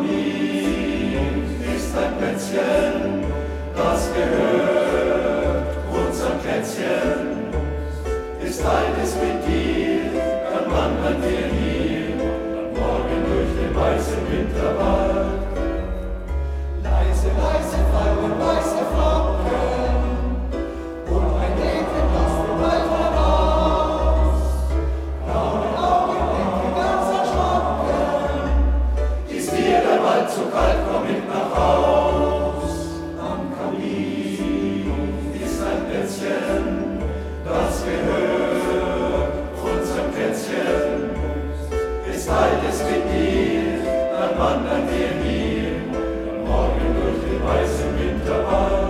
Kamin ist ein Plätzchen, das gehört unserem Kätzchen. Ist eines mit dir, dann wandern wir hier morgen durch den weißen Winterwald. Leise, leise fallen weiße Flocken und ein Mädchen läuft vom Wald heraus. Blaue Augenblicke ganz erschrocken. Ist dir der Wald zu kalt, komm mit nach Haus. Am Kamin ist ein Plätzchen, das gehört unserem Kätzchen. Ist alles mit dir, dann wandern wir hier morgen durch den weißen Winterwald.